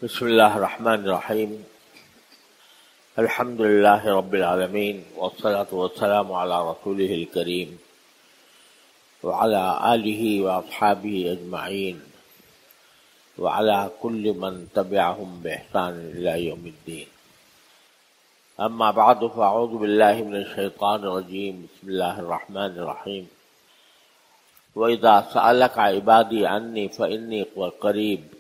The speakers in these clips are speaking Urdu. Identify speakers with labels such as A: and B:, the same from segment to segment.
A: بسم اللہ الرحمن الرحیم الحمد للہ رب العالمین والصلاة والسلام علی رسولہ الکریم وعلی آلہ واصحابہ اجمعین وعلی کل من تبعہم بإحسان الی یوم الدین. اما بعد فاعوذ باللہ من الشیطان الرجیم. بسم اللہ الرحمن الرحیم. وَإِذَا سَأَلَكَ عِبَادِي عَنِّي فَإِنِّي قَرِيبٌ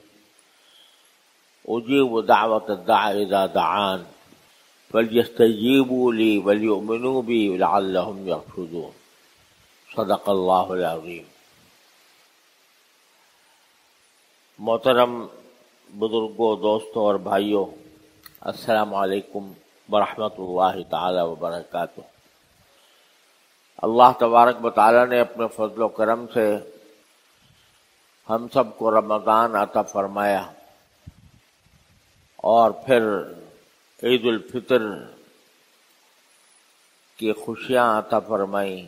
A: اجیب دعوت الداع اذا دعان فلیستجیبوا لی ولیؤمنوا بی لعلہم یرشدون. صدق اللہ العظیم. محترم بزرگوں، دوستوں اور بھائیوں، السلام علیکم ورحمۃ اللہ تعالی وبرکاتہ. اللہ تبارک و تعالی نے اپنے فضل و کرم سے ہم سب کو رمضان عطا فرمایا اور پھر عید الفطر کی خوشیاں عطا فرمائیں.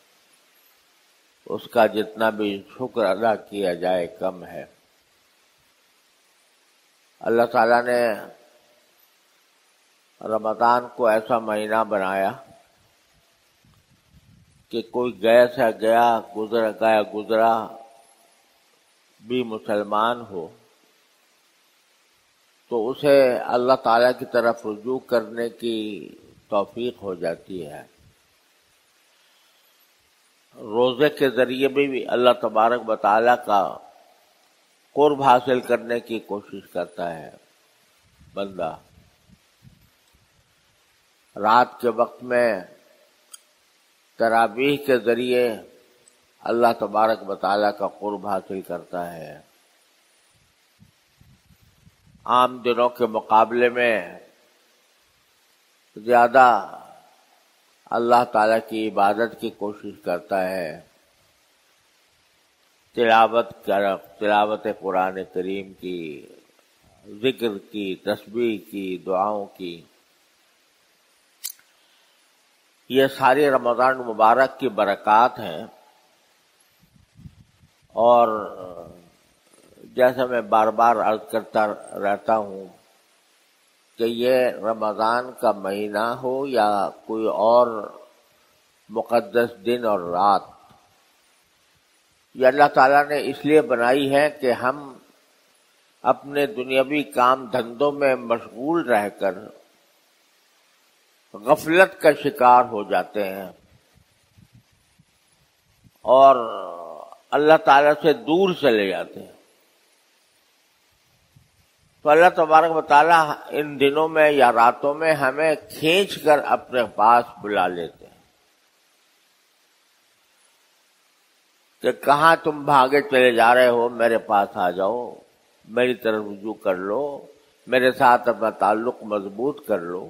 A: اس کا جتنا بھی شکر ادا کیا جائے کم ہے. اللہ تعالیٰ نے رمضان کو ایسا مہینہ بنایا کہ کوئی گیا سے گیا گزرا بھی مسلمان ہو تو اسے اللہ تعالیٰ کی طرف رجوع کرنے کی توفیق ہو جاتی ہے. روزے کے ذریعے بھی اللہ تبارک و تعالیٰ کا قرب حاصل کرنے کی کوشش کرتا ہے بندہ. رات کے وقت میں تراویح کے ذریعے اللہ تبارک و تعالیٰ کا قرب حاصل کرتا ہے. عام دنوں کے مقابلے میں زیادہ اللہ تعالیٰ کی عبادت کی کوشش کرتا ہے. تلاوت قرآن کریم کی، ذکر کی، تسبیح کی، دعاؤں کی. یہ ساری رمضان مبارک کی برکات ہیں. اور جیسا میں بار بار عرض کرتا رہتا ہوں کہ یہ رمضان کا مہینہ ہو یا کوئی اور مقدس دن اور رات، یہ اللہ تعالیٰ نے اس لیے بنائی ہے کہ ہم اپنے دنیاوی کام دھندوں میں مشغول رہ کر غفلت کا شکار ہو جاتے ہیں اور اللہ تعالیٰ سے دور چلے جاتے ہیں. تو اللہ تبارک و تعالیٰ ان دنوں میں یا راتوں میں ہمیں کھینچ کر اپنے پاس بلا لیتے ہیں کہ کہاں تم بھاگے چلے جا رہے ہو، میرے پاس آ جاؤ، میری طرف رجوع کر لو، میرے ساتھ اپنا تعلق مضبوط کر لو.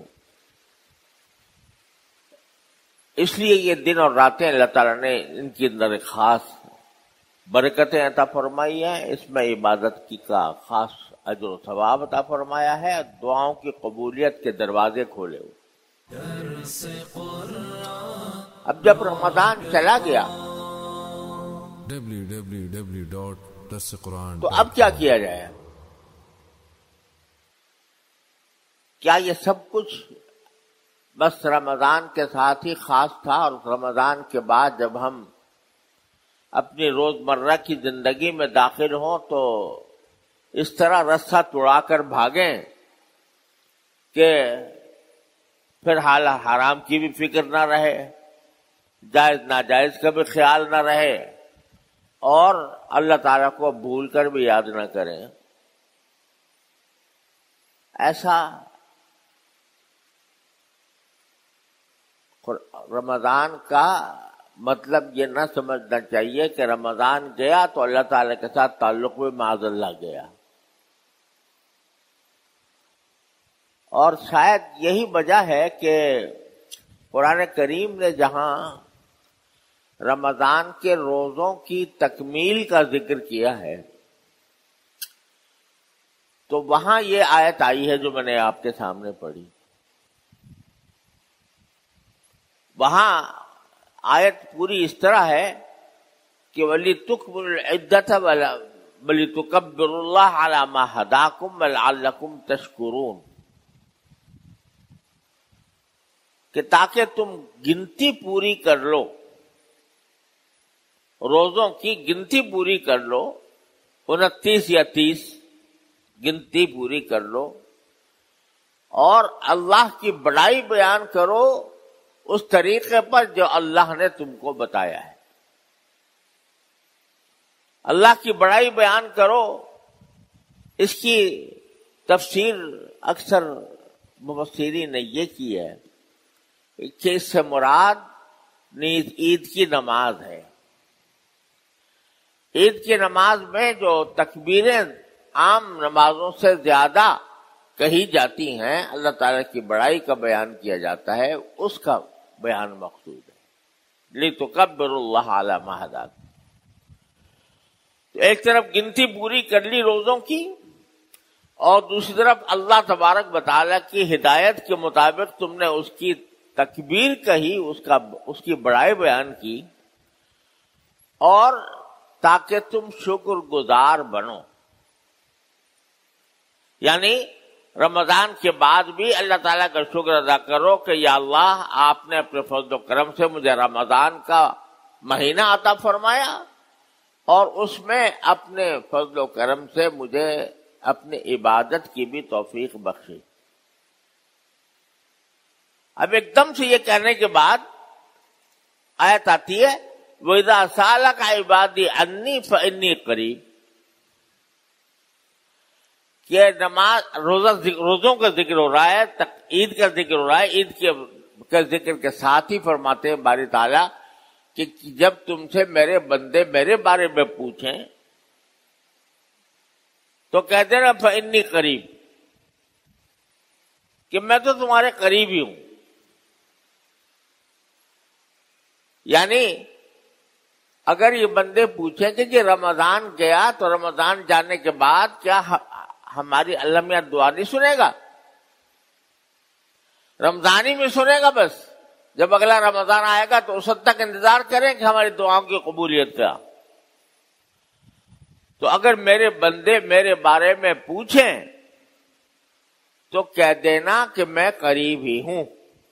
A: اس لیے یہ دن اور راتیں اللہ تعالیٰ نے ان کی اندر خاص برکتیں عطا فرمائی ہیں. اس میں عبادت کی کا خاص اجر و ثواب عطا فرمایا ہے. دعاؤں کی قبولیت کے دروازے کھولے ہوئے. اب جب رمضان چلا گیا تو اب کیا کیا جائے؟ کیا یہ سب کچھ بس رمضان کے ساتھ ہی خاص تھا اور رمضان کے بعد جب ہم اپنی روزمرہ کی زندگی میں داخل ہوں تو اس طرح رسہ توڑا کر بھاگیں کہ پھر حال حرام کی بھی فکر نہ رہے، جائز ناجائز کا بھی خیال نہ رہے اور اللہ تعالیٰ کو بھول کر بھی یاد نہ کریں؟ ایسا رمضان کا مطلب یہ نہ سمجھنا چاہیے کہ رمضان گیا تو اللہ تعالیٰ کے ساتھ تعلق بھی معاذ اللہ گیا. اور شاید یہی وجہ ہے کہ قرآن کریم نے جہاں رمضان کے روزوں کی تکمیل کا ذکر کیا ہے تو وہاں یہ آیت آئی ہے جو میں نے آپ کے سامنے پڑھی. وہاں آیت پوری اس طرح ہے کہ وَلِتُكْمِلُوا الْعِدَّةَ وَلِتُكَبِّرُوا اللَّهَ عَلَى مَا هَدَاكُمْ وَلَعَلَّكُمْ تَشْكُرُونَ، کہ تاکہ تم گنتی پوری کر لو، روزوں کی گنتی پوری کر لو، 29 یا 30 گنتی پوری کر لو، اور اللہ کی بڑائی بیان کرو اس طریقے پر جو اللہ نے تم کو بتایا ہے۔ اللہ کی بڑائی بیان کرو، اس کی تفسیر اکثر مفسرین نے یہ کی ہے کہ اس سے مراد عید کی نماز ہے۔ عید کی نماز میں جو تکبیریں عام نمازوں سے زیادہ کہی جاتی ہیں، اللہ تعالیٰ کی بڑائی کا بیان کیا جاتا ہے، اس کا بیان مقصود ہے۔ لِتُكَبِّرُوا اللَّهَ عَلَى مَا هَدَاكُمْ۔ تو ایک طرف گنتی پوری کر لی روزوں کی، اور دوسری طرف اللہ تبارک و تعالیٰ کی ہدایت کے مطابق تم نے اس کی تکبیر کہی، اس کی بڑائی بیان کی، اور تاکہ تم شکر گزار بنو۔ یعنی رمضان کے بعد بھی اللہ تعالیٰ کا شکر ادا کرو کہ یا اللہ، آپ نے اپنے فضل و کرم سے مجھے رمضان کا مہینہ عطا فرمایا، اور اس میں اپنے فضل و کرم سے مجھے اپنی عبادت کی بھی توفیق بخشی۔ اب ایک دم سے یہ کہنے کے بعد آیت آتی ہے وَإِذَا سَأَلَكَ عِبَادِي عَنِّي فَإِنِّي قَرِيبٌ، کہ نماز روزوں کا ذکر ہو رہا ہے، عید کا ذکر ہو رہا ہے۔ عید کے ذکر کے ساتھ ہی فرماتے ہیں باری تعالیٰ کہ جب تم سے میرے بندے میرے بارے میں پوچھیں تو کہہ دینا فَإِنِّي قریب، کہ میں تو تمہارے قریب ہی ہوں۔ یعنی اگر یہ بندے پوچھیں کہ جی رمضان گیا تو رمضان جانے کے بعد کیا ہماری اللہ میاں دعا نہیں سنے گا؟ رمضان ہی میں سنے گا بس، جب اگلا رمضان آئے گا تو اس وقت تک انتظار کریں کہ ہماری دعاؤں کی قبولیت کا۔ تو اگر میرے بندے میرے بارے میں پوچھیں تو کہہ دینا کہ میں قریب ہی ہوں۔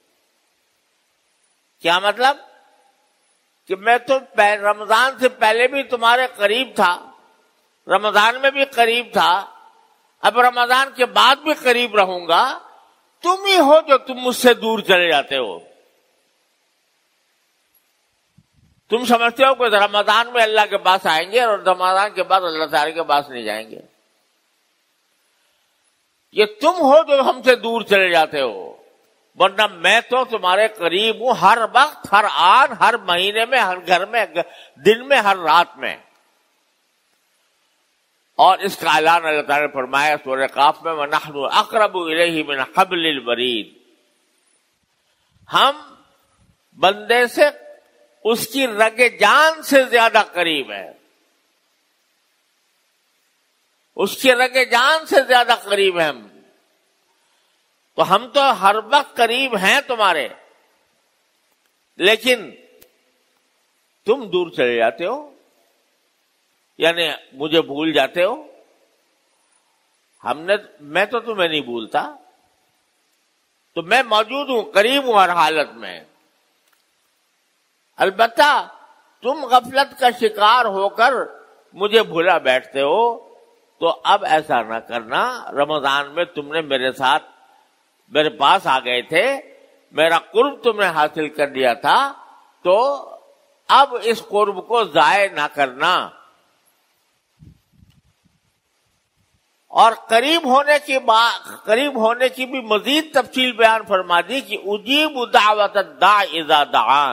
A: کیا مطلب؟ کہ میں تو رمضان سے پہلے بھی تمہارے قریب تھا، رمضان میں بھی قریب تھا، اب رمضان کے بعد بھی قریب رہوں گا۔ تم ہی ہو جو تم مجھ سے دور چلے جاتے ہو۔ تم سمجھتے ہو کہ رمضان میں اللہ کے پاس آئیں گے اور رمضان کے بعد اللہ تعالی کے پاس نہیں جائیں گے۔ یہ تم ہو جو ہم سے دور چلے جاتے ہو، ورنہ میں تو تمہارے قریب ہوں، ہر وقت، ہر آن، ہر مہینے میں، ہر گھر میں، دن میں، ہر رات میں۔ اور اس کا اعلان اللہ تعالیٰ نے فرمایا سورہ قاف میں وَنَحْنُ أَقْرَبُ إِلَيْهِ مِنْ حَبْلِ الْوَرِيدِ، ہم بندے سے اس کی رگ جان سے زیادہ قریب ہے، اس کی رگ جان سے زیادہ قریب ہیں ہم۔ تو ہم تو ہر وقت قریب ہیں تمہارے، لیکن تم دور چلے جاتے ہو، یعنی مجھے بھول جاتے ہو۔ میں تو تمہیں نہیں بھولتا، تو میں موجود ہوں، قریب ہوں ہر حالت میں۔ البتہ تم غفلت کا شکار ہو کر مجھے بھولا بیٹھتے ہو، تو اب ایسا نہ کرنا۔ رمضان میں تم نے میرے ساتھ میرے پاس آ گئے تھے، میرا قرب تم نے حاصل کر لیا تھا، تو اب اس قرب کو ضائع نہ کرنا۔ اور قریب ہونے کی بھی مزید تفصیل بیان فرما دی کہ اجیب دعوت الداع اذا دعان،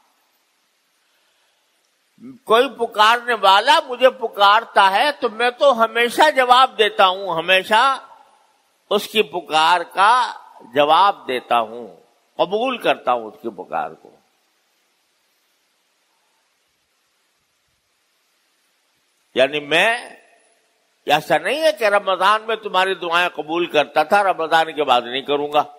A: کوئی پکارنے والا مجھے پکارتا ہے تو میں تو ہمیشہ جواب دیتا ہوں، ہمیشہ اس کی پکار کا جواب دیتا ہوں، قبول کرتا ہوں اس کی پکار کو۔ یعنی میں ایسا نہیں ہے کہ رمضان میں تمہاری دعائیں قبول کرتا تھا، رمضان کے بعد نہیں کروں گا،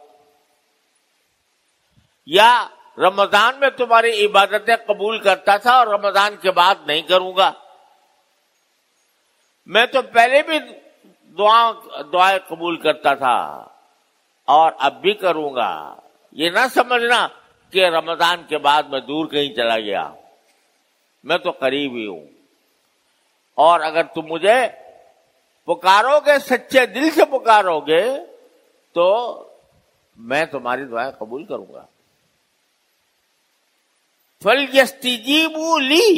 A: یا رمضان میں تمہاری عبادتیں قبول کرتا تھا اور رمضان کے بعد نہیں کروں گا۔ میں تو پہلے بھی دعائیں قبول کرتا تھا اور اب بھی کروں گا. یہ نہ سمجھنا کہ رمضان کے بعد میں دور کہیں چلا گیا، میں تو قریب ہی ہوں. اور اگر تم مجھے پکارو گے، سچے دل سے پکارو گے، تو میں تمہاری دعائیں قبول کروں گا. فَلْيَسْتَجِيبُوا لِي،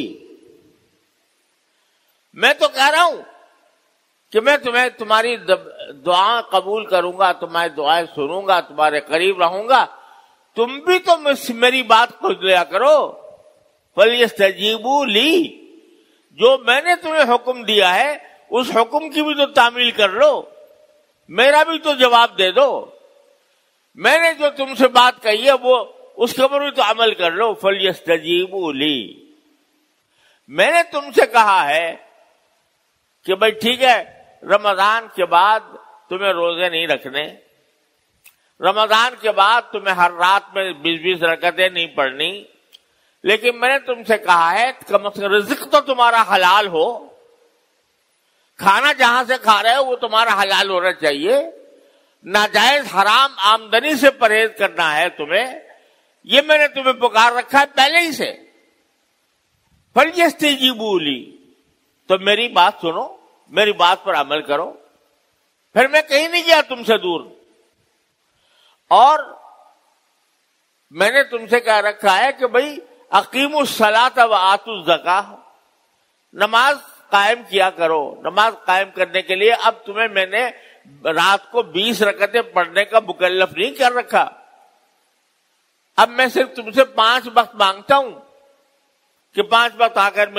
A: میں تو کہہ رہا ہوں کہ میں تمہاری دعا قبول کروں گا، تمہاری دعائیں سنوں گا، تمہارے قریب رہوں گا. تم بھی تو میری بات کو لیا کرو. فَلْيَسْتَجِيبُوا لِي، جو میں نے تمہیں حکم دیا ہے اس حکم کی بھی تو تعمیل کر لو، میرا بھی تو جواب دے دو. میں نے جو تم سے بات کہی ہے وہ اس کے اوپر بھی تو عمل کر لو. فَلْيَسْتَجِيبُوا لِي، میں نے تم سے کہا ہے کہ بھائی ٹھیک ہے، رمضان کے بعد تمہیں روزے نہیں رکھنے، رمضان کے بعد تمہیں ہر رات میں 20 رکعتیں نہیں پڑھنی، لیکن میں نے تم سے کہا ہے کم از کم رزق تو تمہارا حلال ہو، کھانا جہاں سے کھا رہے ہو وہ تمہارا حلال ہونا چاہیے، ناجائز حرام آمدنی سے پرہیز کرنا ہے تمہیں. یہ میں نے تمہیں پکار رکھا ہے پہلے ہی سے. فَلْيَسْتَجِيبُوا لِي، تو میری بات سنو، میری بات پر عمل کرو. پھر میں کہیں نہیں گیا تم سے دور، اور میں نے تم سے کہہ رکھا ہے کہ بھئی اقیموا الصلاۃ وآتوا الزکاۃ، نماز قائم کیا کرو. نماز قائم کرنے کے لیے اب تمہیں میں نے رات کو 20 رکعتیں پڑھنے کا مکلف نہیں کر رکھا. اب میں صرف تم سے 5 وقت مانگتا ہوں کہ 5 وقت آ کر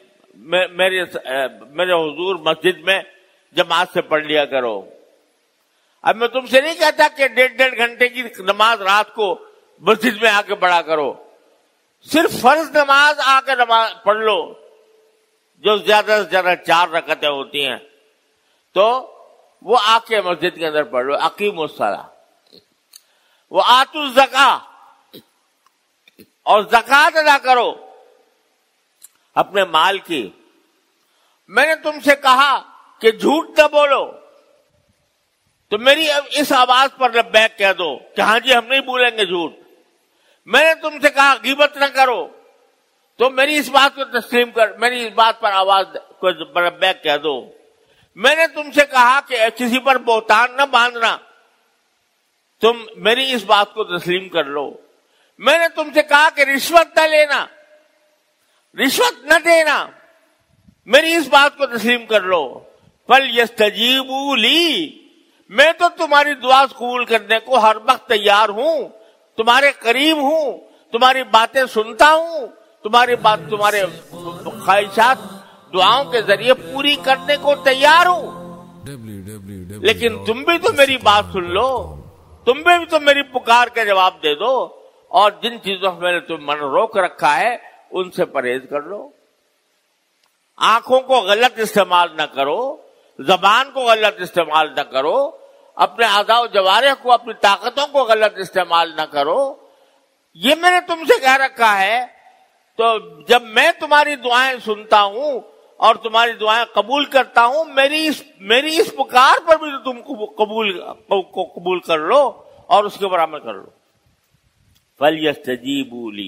A: میرے حضور مسجد میں جماعت سے پڑھ لیا کرو. اب میں تم سے نہیں کہتا کہ 1.5 گھنٹے کی نماز رات کو مسجد میں آ کے پڑھا کرو. صرف فرض نماز آ کے نماز پڑھ لو، جو زیادہ سے زیادہ 4 رکعتیں ہوتی ہیں، تو وہ آ کے مسجد کے اندر پڑھ لو. اقیموا الصلاۃ وآتوا الزکاۃ، اور زکوٰۃ ادا کرو اپنے مال کی. میں نے تم سے کہا کہ جھوٹ نہ بولو، تو میری اس آواز پر لبیک کہہ دو کہ ہاں جی ہم نہیں بولیں گے جھوٹ. میں نے تم سے کہا غیبت نہ کرو، تو میری اس بات کو تسلیم کر، میری اس بات پر آواز کو لبیک کہہ دو. میں نے تم سے کہا کہ کسی پر بہتان نہ باندھنا، تم میری اس بات کو تسلیم کر لو. میں نے تم سے کہا کہ رشوت نہ لینا، رشوت نہ دینا، میری اس بات کو تسلیم کر لو. فَلْيَسْتَجِيبُوا لِي، میں تو تمہاری دعا قبول کرنے کو ہر وقت تیار ہوں، تمہارے قریب ہوں، تمہاری باتیں سنتا ہوں، تمہارے خواہشات دعاؤں کے ذریعے پوری کرنے کو تیار ہوں. لیکن تم بھی تو میری بات سن لو، تم بھی تو میری پکار کا جواب دے دو، اور جن چیزوں سے میں نے تم من روک رکھا ہے ان سے پرہیز کر لو. آنکھوں کو غلط استعمال نہ کرو، زبان کو غلط استعمال نہ کرو، اپنے اعضاء و جوارح کو، اپنی طاقتوں کو غلط استعمال نہ کرو. یہ میں نے تم سے کہہ رکھا ہے. تو جب میں تمہاری دعائیں سنتا ہوں اور تمہاری دعائیں قبول کرتا ہوں، میری اس پکار پر بھی تو تم قبول کر لو اور اس کے اوپر عمل کر لو. فَلْيَسْتَجِيبُوا لِي،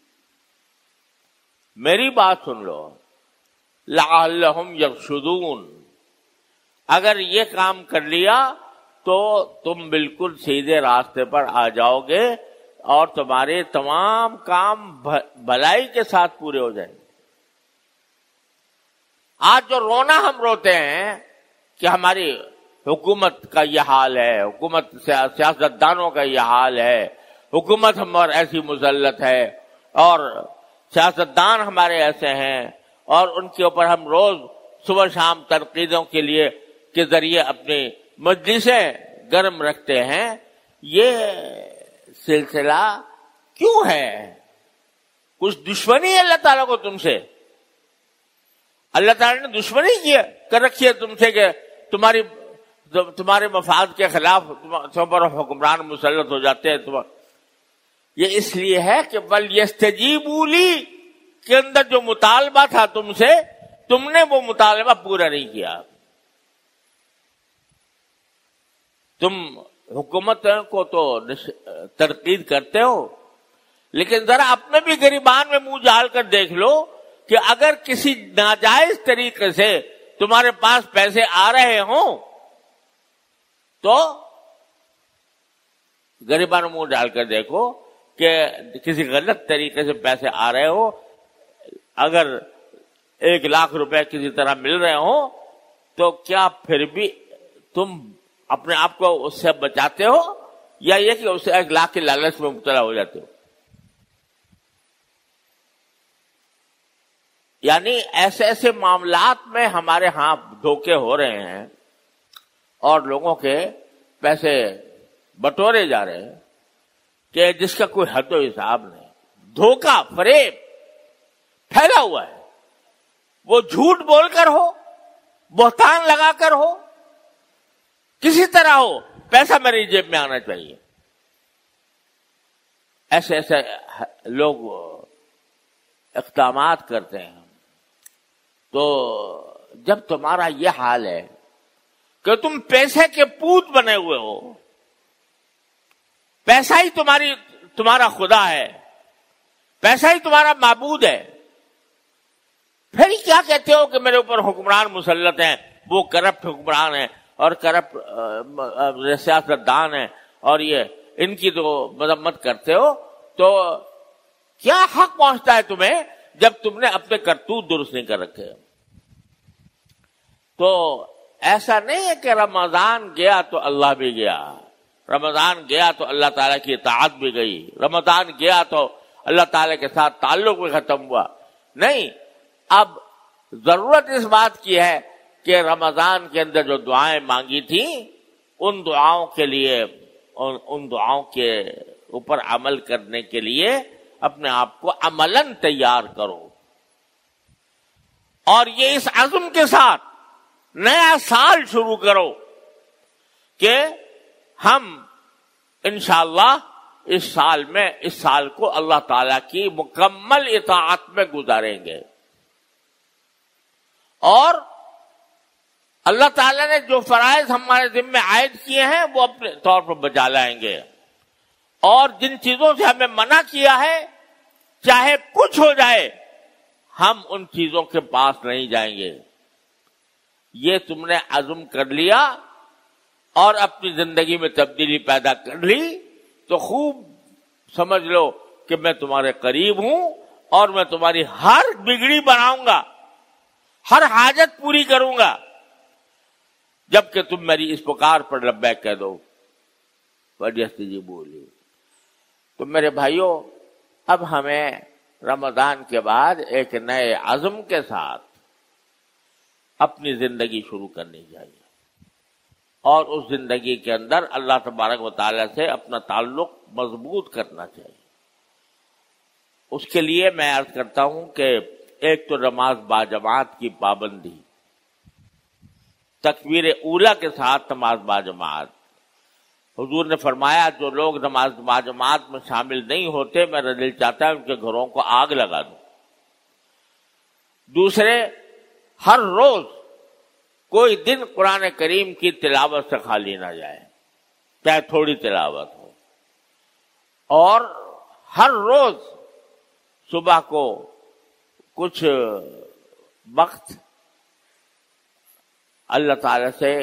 A: میری بات سن لو. لَعَلَّهُمْ يَرْشُدُونَ، اگر یہ کام کر لیا تو تم بالکل سیدھے راستے پر آ جاؤ گے اور تمہارے تمام کام بھلائی کے ساتھ پورے ہو جائیں گے. آج جو رونا ہم روتے ہیں کہ ہماری حکومت کا یہ حال ہے، حکومت سیاستدانوں کا یہ حال ہے، حکومت ہم اور ایسی مسلط ہے، اور سیاستدان ہمارے ایسے ہیں، اور ان کے اوپر ہم روز صبح شام تنقیدوں کے ذریعے اپنی مجلسیں گرم رکھتے ہیں. یہ سلسلہ کیوں ہے؟ کچھ دشمنی ہے اللہ تعالیٰ کو تم سے؟ اللہ تعالیٰ نے دشمنی کر رکھی ہے تم سے کہ تمہارے مفاد کے خلاف تم پر حکمران مسلط ہو جاتے ہیں. یہ اس لیے ہے کہ وَلْيَسْتَجِيبُوا لِي کے اندر جو مطالبہ تھا تم سے، تم نے وہ مطالبہ پورا نہیں کیا. تم حکومت کو تو تنقید کرتے ہو، لیکن ذرا اپنے بھی گریبان میں منہ ڈال کر دیکھ لو کہ اگر کسی ناجائز طریقے سے تمہارے پاس پیسے آ رہے ہوں تو گریبان میں منہ ڈال کر دیکھو کہ کسی غلط طریقے سے پیسے آ رہے ہو، اگر 1,00,000 روپے کسی طرح مل رہے ہوں تو کیا پھر بھی تم اپنے آپ کو اس سے بچاتے ہو، یا یہ کہ اسے 1,00,000 کے لالچ میں مبتلا ہو جاتے ہو؟ یعنی ایسے ایسے معاملات میں ہمارے ہاں دھوکے ہو رہے ہیں اور لوگوں کے پیسے بٹورے جا رہے ہیں کہ جس کا کوئی حد و حساب نہیں. دھوکہ، فریب پھیلا ہوا ہے. وہ جھوٹ بول کر ہو، بہتان لگا کر ہو، کسی طرح ہو، پیسہ میری جیب میں آنا چاہیے. ایسے ایسے لوگ اقدامات کرتے ہیں. تو جب تمہارا یہ حال ہے کہ تم پیسے کے پوت بنے ہوئے ہو، پیسہ ہی تمہارا خدا ہے، پیسہ ہی تمہارا معبود ہے، پھر کیا کہتے ہو کہ میرے اوپر حکمران مسلط ہیں، وہ کرپٹ حکمران ہیں اور کرپٹ سیاستدان ہیں، اور یہ ان کی تو مذمت کرتے ہو. تو کیا حق پہنچتا ہے تمہیں جب تم نے اپنے کرتوت درست نہیں کر رکھے؟ تو ایسا نہیں ہے کہ رمضان گیا تو اللہ بھی گیا، رمضان گیا تو اللہ تعالیٰ کی اطاعت بھی گئی، رمضان گیا تو اللہ تعالیٰ کے ساتھ تعلق بھی ختم ہوا. نہیں، اب ضرورت اس بات کی ہے کہ رمضان کے اندر جو دعائیں مانگی تھیں ان دعاؤں کے لیے، ان دعاؤں کے اوپر عمل کرنے کے لیے اپنے آپ کو عملاً تیار کرو. اور یہ اس عزم کے ساتھ نیا سال شروع کرو کہ ہم انشاءاللہ اس سال کو اللہ تعالی کی مکمل اطاعت میں گزاریں گے، اور اللہ تعالیٰ نے جو فرائض ہمارے ذمہ عائد کیے ہیں وہ اپنے طور پر بجا لائیں گے، اور جن چیزوں سے ہمیں منع کیا ہے چاہے کچھ ہو جائے ہم ان چیزوں کے پاس نہیں جائیں گے. یہ تم نے عزم کر لیا اور اپنی زندگی میں تبدیلی پیدا کر لی تو خوب سمجھ لو کہ میں تمہارے قریب ہوں اور میں تمہاری ہر بگڑی بناؤں گا، ہر حاجت پوری کروں گا، جبکہ تم میری اس پکار پر لبیک کہہ دو. فَلْيَسْتَجِيبُوا لِي. تو میرے بھائیوں، اب ہمیں رمضان کے بعد ایک نئے عزم کے ساتھ اپنی زندگی شروع کرنی چاہیے، اور اس زندگی کے اندر اللہ تبارک و تعالیٰ سے اپنا تعلق مضبوط کرنا چاہیے. اس کے لیے میں عرض کرتا ہوں کہ ایک تو نماز باجماعت کی پابندی، تکبیر اولیٰ کے ساتھ نماز باجماعت. حضور نے فرمایا جو لوگ نماز باجماعت میں شامل نہیں ہوتے میرا دل چاہتا ہے ان کے گھروں کو آگ لگا دوں. دوسرے، ہر روز کوئی دن قرآن کریم کی تلاوت سے خالی نہ جائے، چاہے تھوڑی تلاوت ہو، اور ہر روز صبح کو کچھ وقت اللہ تعالی سے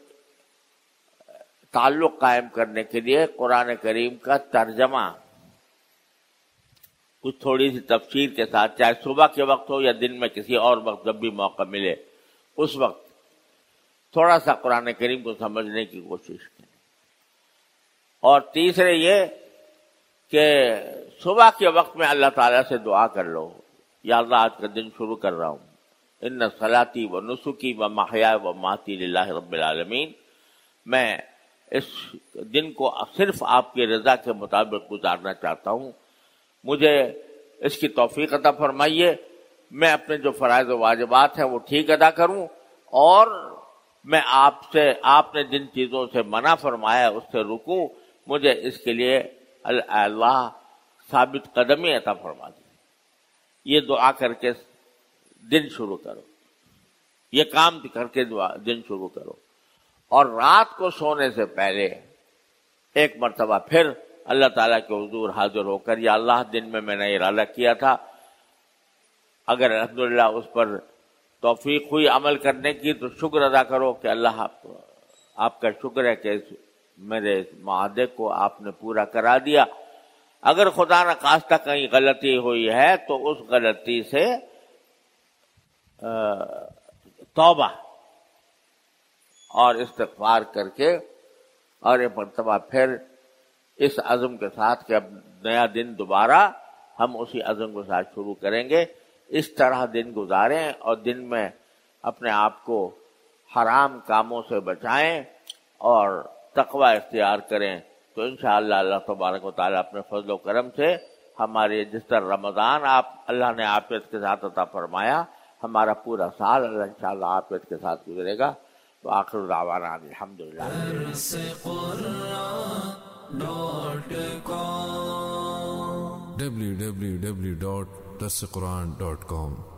A: تعلق قائم کرنے کے لیے قرآن کریم کا ترجمہ کچھ تھوڑی سی تفسیر کے ساتھ، چاہے صبح کے وقت ہو یا دن میں کسی اور وقت جب بھی موقع ملے اس وقت تھوڑا سا قرآن کریم کو سمجھنے کی کوشش کریں. اور تیسرے یہ کہ صبح کے وقت میں اللہ تعالیٰ سے دعا کر لو، یا اللہ آج کا دن شروع کر رہا ہوں، ان صلاتی و نسکی و محیای و مماتی للہ رب العالمین، میں اس دن کو صرف آپ کی رضا کے مطابق گزارنا چاہتا ہوں، مجھے اس کی توفیق عطا فرمائیے، میں اپنے جو فرائض و واجبات ہیں وہ ٹھیک ادا کروں، اور میں آپ نے جن چیزوں سے منع فرمایا اس سے رکوں، مجھے اس کے لیے اللہ ثابت قدمی عطا فرما دے. یہ دعا کر کے دن شروع کرو، یہ کام کر کے دن شروع کرو. اور رات کو سونے سے پہلے ایک مرتبہ پھر اللہ تعالیٰ کے حضور حاضر ہو کر یا اللہ دن میں نے ارادہ کیا تھا، اگر الحمدللہ اس پر توفیق ہوئی عمل کرنے کی تو شکر ادا کرو کہ اللہ آپ کا شکر ہے کہ میرے معاہدے کو آپ نے پورا کرا دیا۔ اگر خدا نخواستہ کہیں غلطی ہوئی ہے تو اس غلطی سے توبہ اور استغفار کر کے اور ایک مرتبہ پھر اس عزم کے ساتھ کہ اب نیا دن دوبارہ ہم اسی عزم کے ساتھ شروع کریں گے، اس طرح دن گزاریں اور دن میں اپنے آپ کو حرام کاموں سے بچائیں اور تقوی اختیار کریں تو انشاءاللہ اللہ تبارک و تعالیٰ اپنے فضل و کرم سے ہمارے جس طرح رمضان اللہ نے عافیت کے ساتھ عطا فرمایا، ہمارا پورا سال اللہ انشاءاللہ عافیت کے ساتھ گزرے گا۔ وآخر دعوانا الحمدللہ۔
B: www.darsequran.com